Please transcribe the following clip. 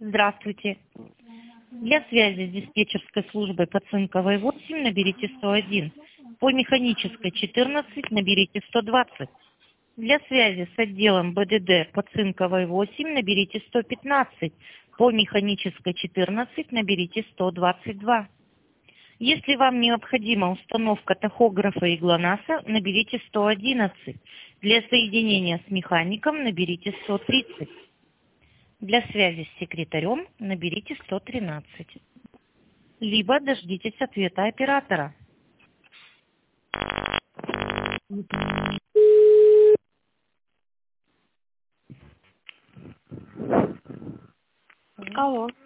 Здравствуйте. Для связи с диспетчерской службой по Цинковой 8 наберите 101. По Механической 14 наберите 120. Для связи с отделом БДД по Цинковой 8 наберите 115. По Механической 14 наберите 122. Если вам необходима установка тахографа и ГЛОНАССа, наберите 111. Для соединения с механиком наберите 130. Для связи с секретарем наберите 113. Либо дождитесь ответа оператора. Алло.